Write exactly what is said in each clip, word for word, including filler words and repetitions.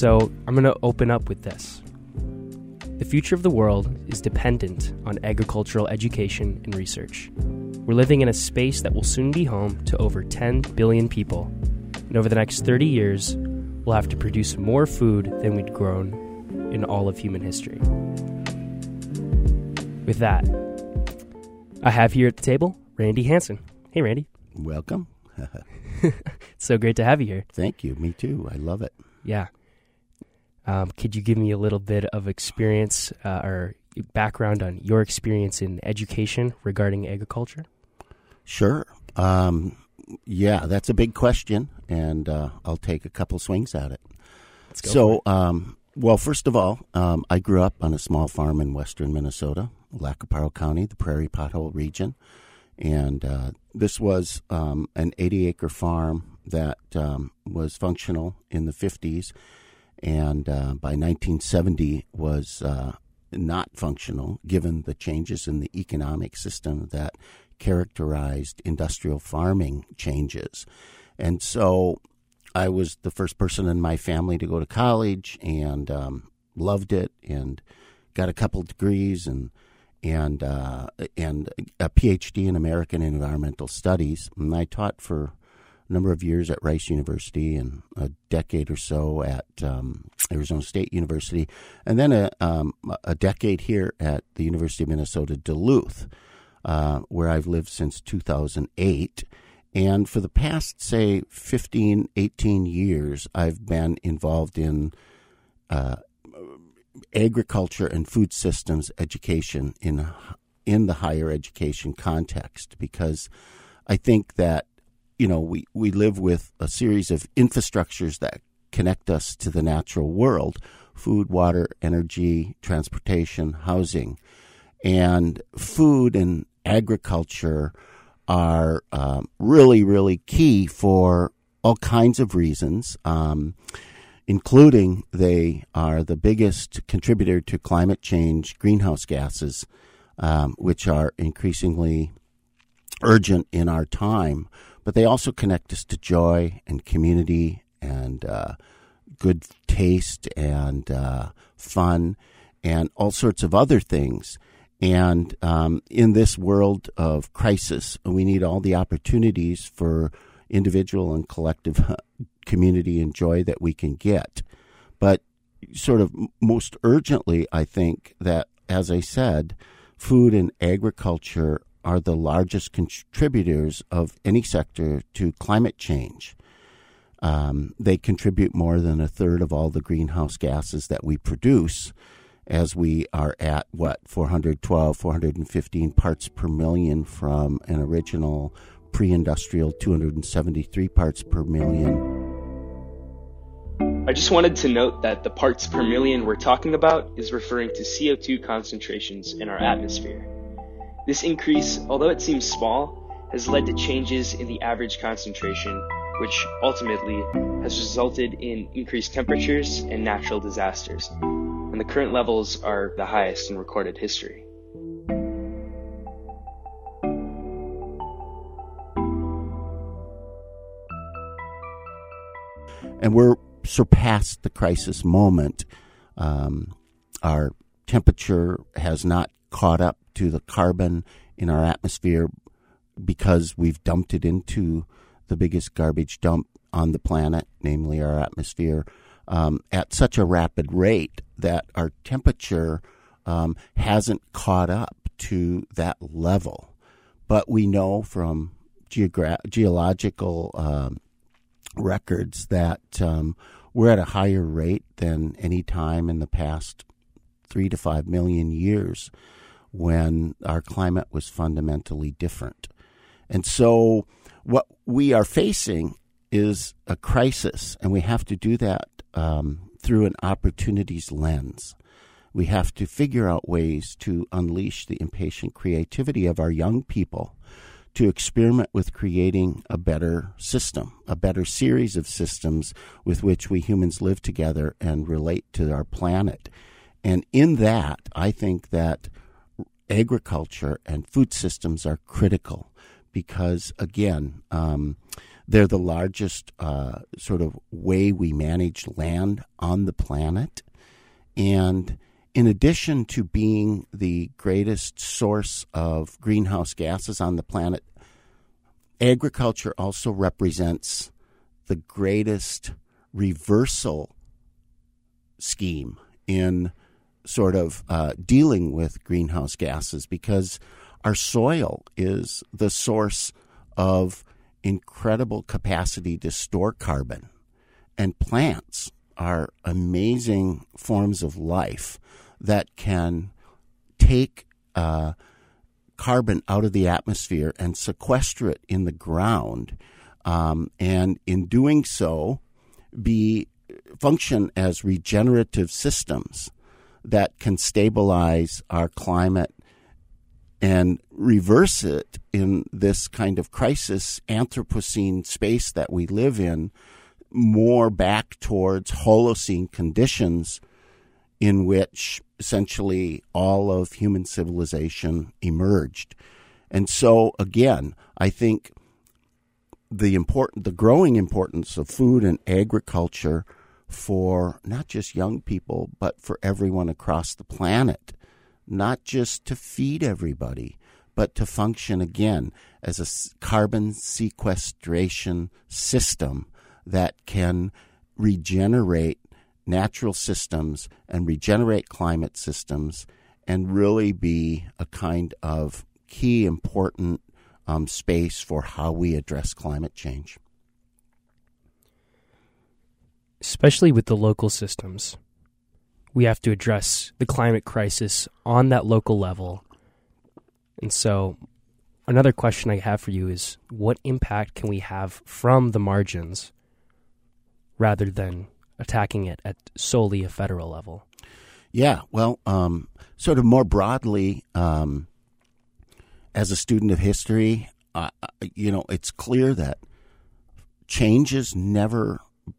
So I'm going to open up with this. The future of the world is dependent on agricultural education and research. We're living in a space that will soon be home to over ten billion people. And over the next thirty years, we'll have to produce more food than we'd grown in all of human history. With that, I have here at the table Randy Hansen. Hey, Randy. Welcome. It's so great to have you here. Thank you. Me too. I love it. Yeah. Um, could you give me a little bit of experience uh, or background on your experience in education regarding agriculture? Sure. Um, yeah, that's a big question, and uh, I'll take a couple swings at it. Let's go so, for it. Um, well, first of all, um, I grew up on a small farm in western Minnesota, Lacaparo County, the Prairie Pothole region, and uh, this was um, an eighty-acre farm that um, was functional in the fifties, and uh, by nineteen seventy was uh, not functional, given the changes in the economic system that characterized industrial farming changes. And so I was the first person in my family to go to college, and um, loved it, and got a couple degrees and and uh, and a P H D in American Environmental Studies. And I taught for a number of years at Rice University and a decade or so at um, Arizona State University, and then a, um, a decade here at the University of Minnesota Duluth, uh, where I've lived since two thousand eight. And for the past, say, fifteen, eighteen years, I've been involved in uh, agriculture and food systems education in in the higher education context, because I think that, you know, we, we live with a series of infrastructures that connect us to the natural world: food, water, energy, transportation, housing. And food and agriculture are um, really, really key for all kinds of reasons, um, including they are the biggest contributor to climate change greenhouse gases, um, which are increasingly urgent in our time. But they also connect us to joy and community and uh, good taste and uh, fun and all sorts of other things. And um, in this world of crisis, we need all the opportunities for individual and collective community and joy that we can get. But sort of most urgently, I think that, as I said, food and agriculture are the largest contributors of any sector to climate change. Um, they contribute more than a third of all the greenhouse gases that we produce, as we are at, what, four hundred twelve, four hundred fifteen parts per million from an original pre-industrial two hundred seventy-three parts per million. I just wanted to note that the parts per million we're talking about is referring to C O two concentrations in our atmosphere. This increase, although it seems small, has led to changes in the average concentration, which ultimately has resulted in increased temperatures and natural disasters. And the current levels are the highest in recorded history. And we're surpassed the crisis moment. Um, our temperature has not caught up to the carbon in our atmosphere because we've dumped it into the biggest garbage dump on the planet, namely our atmosphere, um, at such a rapid rate that our temperature um, hasn't caught up to that level. But we know from geogra- geological um, records that um, we're at a higher rate than any time in the past three to five million years, when our climate was fundamentally different. And so what we are facing is a crisis, and we have to do that um, through an opportunities lens. We have to figure out ways to unleash the impatient creativity of our young people to experiment with creating a better system, a better series of systems with which we humans live together and relate to our planet. And in that, I think that agriculture and food systems are critical because, again, um, They're the largest uh, sort of way we manage land on the planet. And in addition to being the greatest source of greenhouse gases on the planet, agriculture also represents the greatest reversal scheme in sort of uh, dealing with greenhouse gases, because our soil is the source of incredible capacity to store carbon, and plants are amazing forms of life that can take uh, carbon out of the atmosphere and sequester it in the ground, um, and in doing so, be function as regenerative systems that can stabilize our climate and reverse it in this kind of crisis Anthropocene space that we live in, more back towards Holocene conditions in which essentially all of human civilization emerged. And so, again, I think the important, the growing importance of food and agriculture for not just young people, but for everyone across the planet, not just to feed everybody, but to function again as a carbon sequestration system that can regenerate natural systems and regenerate climate systems and really be a kind of key important um, space for how we address climate change. Especially with the local systems, we have to address the climate crisis on that local level. And so another question I have for you is, what impact can we have from the margins rather than attacking it at solely a federal level? Yeah, well, um, sort of more broadly, um, as a student of history, uh, you know, it's clear that changes never,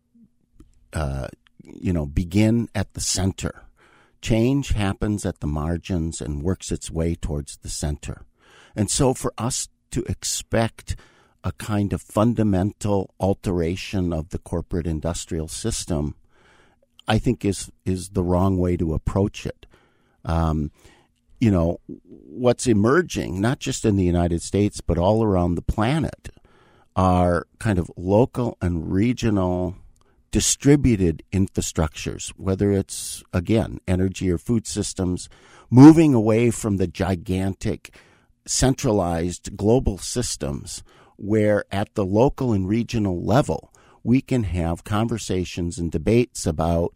uh, you know, begin at the center. Change happens at the margins and works its way towards the center. And so for us to expect a kind of fundamental alteration of the corporate industrial system, I think is is the wrong way to approach it. Um, you know, what's emerging, not just in the United States, but all around the planet, are kind of local and regional distributed infrastructures, whether it's, again, energy or food systems, moving away from the gigantic centralized global systems where at the local and regional level we can have conversations and debates about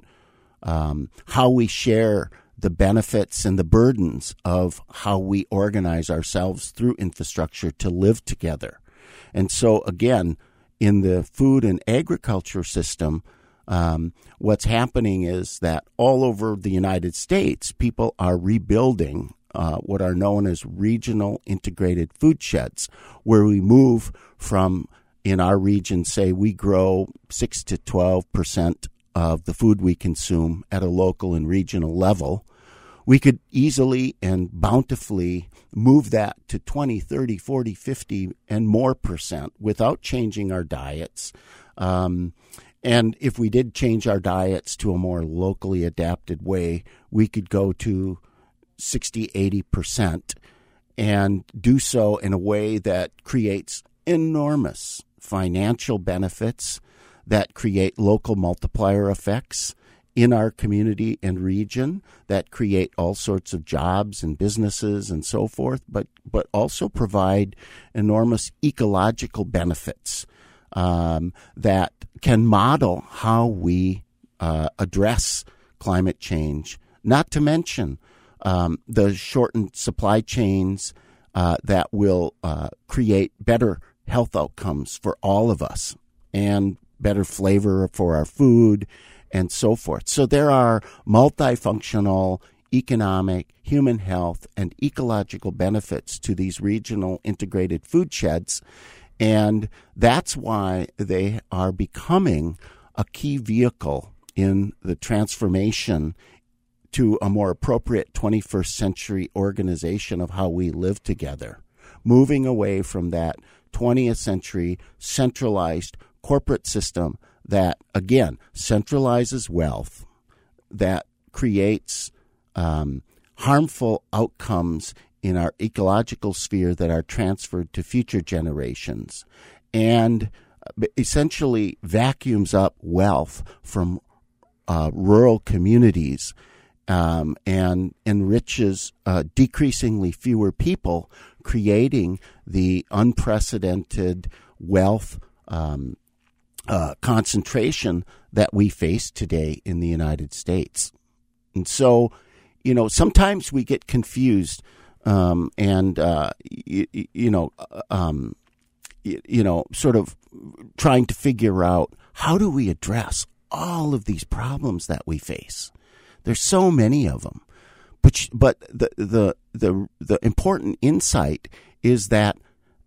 um, how we share the benefits and the burdens of how we organize ourselves through infrastructure to live together. And so, again, in the food and agriculture system, um, what's happening is that all over the United States, people are rebuilding uh, what are known as regional integrated food sheds, where we move from, in our region, say we grow six to twelve percent of the food we consume at a local and regional level. We could easily and bountifully move that to twenty, thirty, forty, fifty, and more percent without changing our diets. Um, and if we did change our diets to a more locally adapted way, we could go to sixty, eighty percent and do so in a way that creates enormous financial benefits, that create local multiplier effects in our community and region, that create all sorts of jobs and businesses and so forth, but but also provide enormous ecological benefits um, that can model how we uh, address climate change, not to mention um, the shortened supply chains uh, that will uh, create better health outcomes for all of us and better flavor for our food and so forth. So there are multifunctional economic, human health, and ecological benefits to these regional integrated food sheds, and that's why they are becoming a key vehicle in the transformation to a more appropriate twenty-first century organization of how we live together, moving away from that twentieth century centralized corporate system that, again, centralizes wealth, that creates um, harmful outcomes in our ecological sphere that are transferred to future generations, and essentially vacuums up wealth from uh, rural communities um, and enriches uh, decreasingly fewer people, creating the unprecedented wealth um, uh, concentration that we face today in the United States. And so, you know, sometimes we get confused um, and, uh, you, you know, um, you, you know, sort of trying to figure out how do we address all of these problems that we face. There's so many of them. But but the the the the important insight is that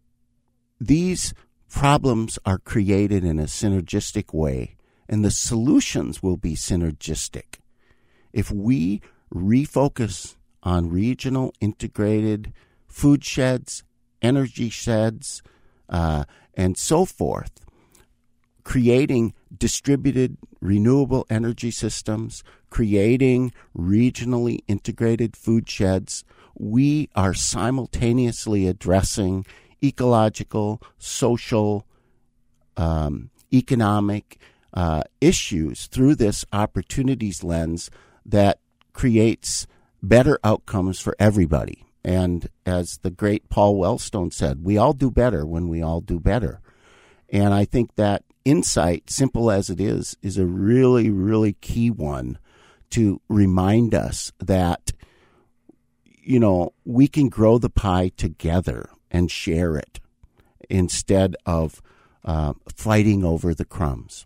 these problems are created in a synergistic way, and the solutions will be synergistic. If we refocus on regional integrated food sheds, energy sheds, uh, and so forth, creating distributed renewable energy systems, creating regionally integrated food sheds, we are simultaneously addressing ecological, social, um, economic uh, issues through this opportunities lens that creates better outcomes for everybody. And as the great Paul Wellstone said, we all do better when we all do better. And I think that insight, simple as it is, is a really, really key one to remind us that, you know, we can grow the pie together and share it instead of uh, fighting over the crumbs.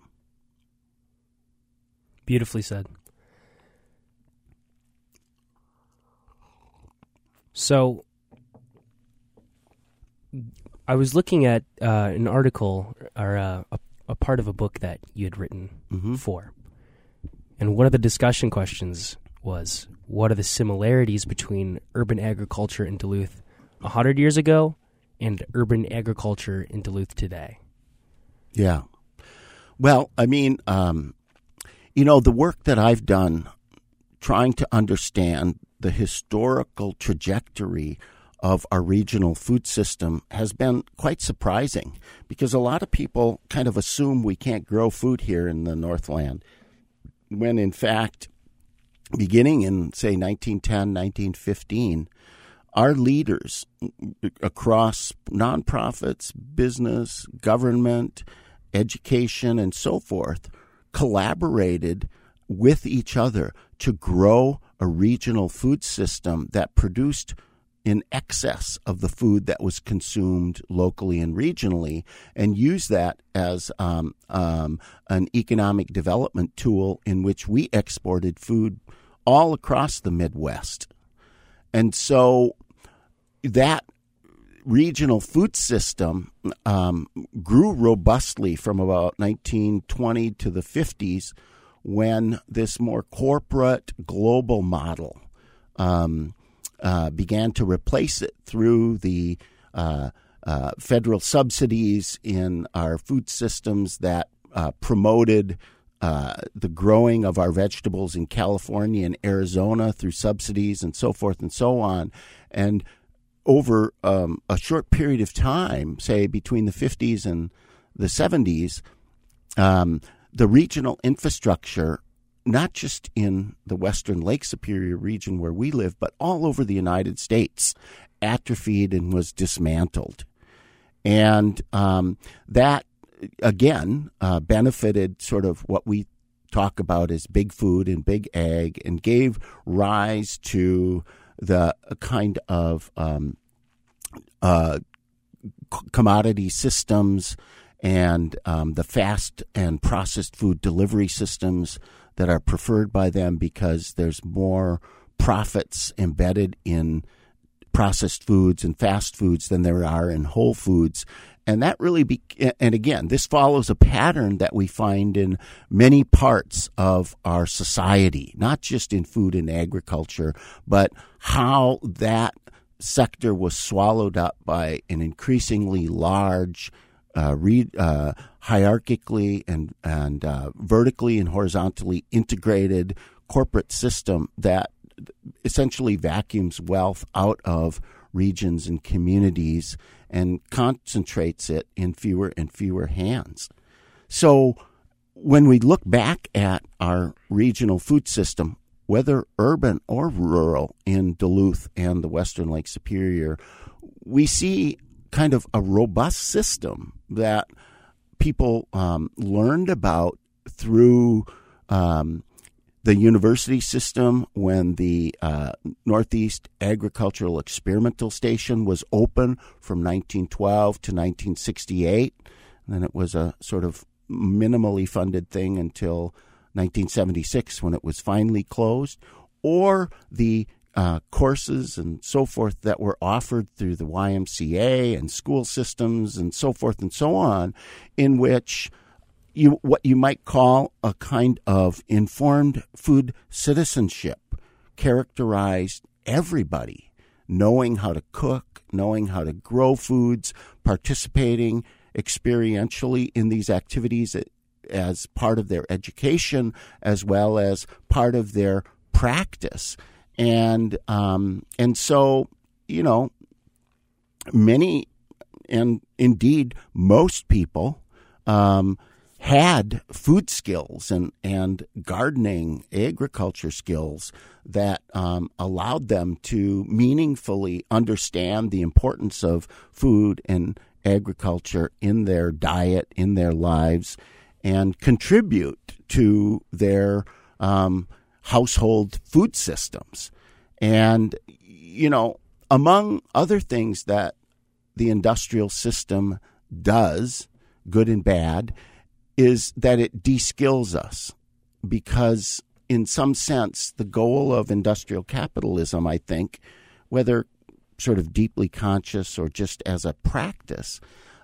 Beautifully said. So, I was looking at uh, an article or uh, a, a part of a book that you had written Mm-hmm. for. And one of the discussion questions was, what are the similarities between urban agriculture in Duluth one hundred years ago and urban agriculture in Duluth today? Yeah. Well, I mean, um, you know, the work that I've done trying to understand the historical trajectory of our regional food system has been quite surprising, because a lot of people kind of assume we can't grow food here in the Northland, when in fact, beginning in, say, nineteen ten, nineteen fifteen, our leaders across nonprofits, business, government, education, and so forth collaborated with each other to grow a regional food system that produced in excess of the food that was consumed locally and regionally, and use that as um, um, an economic development tool in which we exported food all across the Midwest. And so that regional food system um, grew robustly from about nineteen twenty to the fifties, when this more corporate global model um, uh, began to replace it through the uh, uh, federal subsidies in our food systems that uh, promoted uh, the growing of our vegetables in California and Arizona through subsidies and so forth and so on. And over um, a short period of time, say between the fifties and the seventies, um, the regional infrastructure, not just in the Western Lake Superior region where we live, but all over the United States, atrophied and was dismantled. And um, that, again, uh, benefited sort of what we talk about as big food and big ag, and gave rise to the kind of um, uh, commodity systems and um, the fast and processed food delivery systems that are preferred by them, because there's more profits embedded in processed foods and fast foods than there are in whole foods. And that really, be, and again, this follows a pattern that we find in many parts of our society, not just in food and agriculture, but how that sector was swallowed up by an increasingly large, uh, re, uh, hierarchically and, and uh, vertically and horizontally integrated corporate system that essentially vacuums wealth out of regions and communities and concentrates it in fewer and fewer hands. So when we look back at our regional food system, whether urban or rural in Duluth and the Western Lake Superior, we see kind of a robust system that people um, learned about through um, the university system when the uh, Northeast Agricultural Experimental Station was open from nineteen twelve to nineteen sixty-eight. And then it was a sort of minimally funded thing until nineteen seventy-six when it was finally closed, or the uh, courses and so forth that were offered through the Y M C A and school systems and so forth and so on, in which you what you might call a kind of informed food citizenship characterized everybody, knowing how to cook, knowing how to grow foods, participating experientially in these activities as part of their education as well as part of their practice. And um, and so, you know, many and indeed most people um, had food skills and, and gardening, agriculture skills that um, allowed them to meaningfully understand the importance of food and agriculture in their diet, in their lives, and contribute to their um, household food systems. And, you know, among other things that the industrial system does, good and bad, is that it de-skills us, because in some sense the goal of industrial capitalism, I think, whether sort of deeply conscious or just as a practice,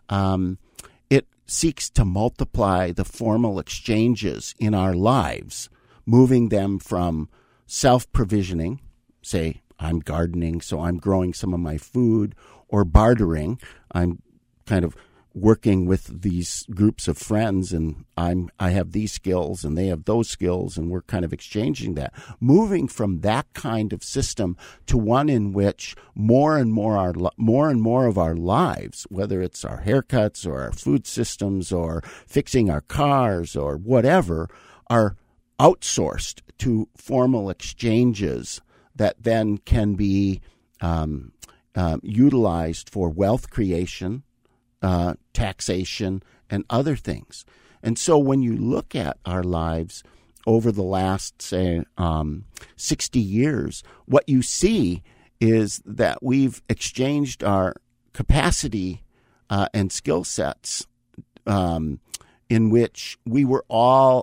um, it seeks to multiply the formal exchanges in our lives, moving them from self-provisioning, say, I'm gardening, so I'm growing some of my food, or bartering, I'm kind of working with these groups of friends, and I'm I have these skills and they have those skills, and we're kind of exchanging that. Moving from that kind of system to one in which more and more our more and more of our lives, whether it's our haircuts or our food systems or fixing our cars or whatever, are outsourced to formal exchanges that then can be um, um, utilized for wealth creation, Uh, taxation, and other things. And so when you look at our lives over the last, say, um, sixty years, what you see is that we've exchanged our capacity uh, and skill sets um, in which we were all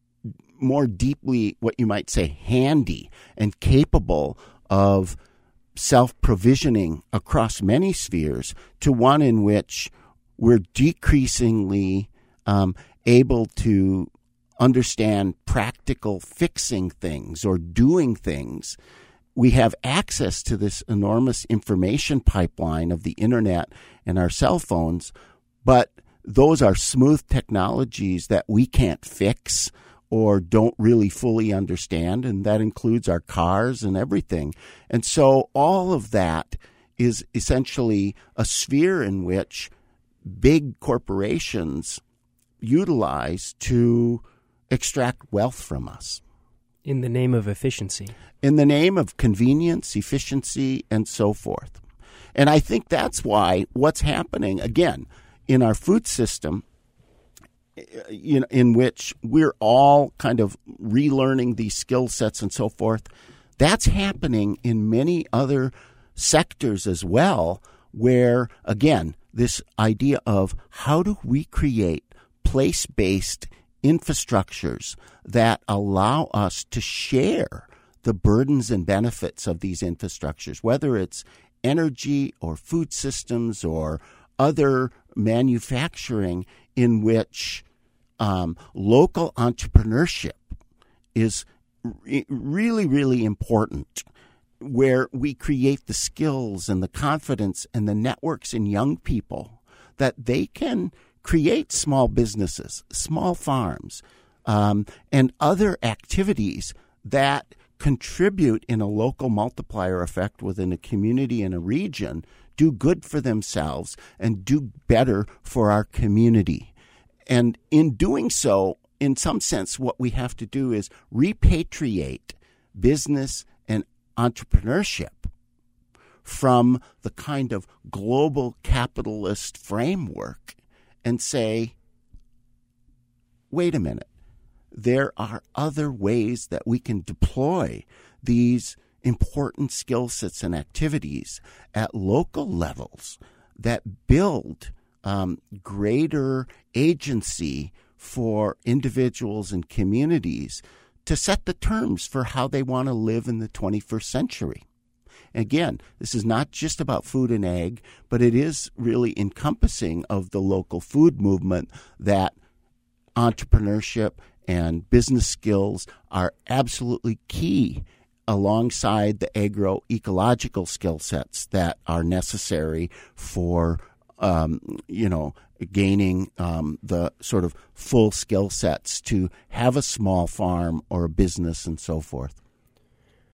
more deeply, what you might say, handy and capable of self-provisioning across many spheres, to one in which we're decreasingly um, able to understand practical fixing things or doing things. We have access to this enormous information pipeline of the internet and our cell phones, but those are smooth technologies that we can't fix or don't really fully understand, and that includes our cars and everything. And so all of that is essentially a sphere in which big corporations utilize to extract wealth from us. In the name of efficiency. In the name of convenience, efficiency, and so forth. And I think that's why what's happening, again, in our food system, you know, in which we're all kind of relearning these skill sets and so forth, that's happening in many other sectors as well, where, again, this idea of how do we create place-based infrastructures that allow us to share the burdens and benefits of these infrastructures, whether it's energy or food systems or other manufacturing, in which um, local entrepreneurship is re- really, really important. where we create the skills and the confidence and the networks in young people that they can create small businesses, small farms, um, and other activities that contribute in a local multiplier effect within a community and a region, do good for themselves, and do better for our community. And in doing so, in some sense, what we have to do is repatriate business and entrepreneurship from the kind of global capitalist framework and say, wait a minute, there are other ways that we can deploy these important skill sets and activities at local levels that build um, greater agency for individuals and communities to set the terms for how they want to live in the twenty-first century. Again, this is not just about food and ag, but it is really encompassing of the local food movement that entrepreneurship and business skills are absolutely key alongside the agroecological skill sets that are necessary for, um, you know, gaining um, the sort of full skill sets to have a small farm or a business and so forth.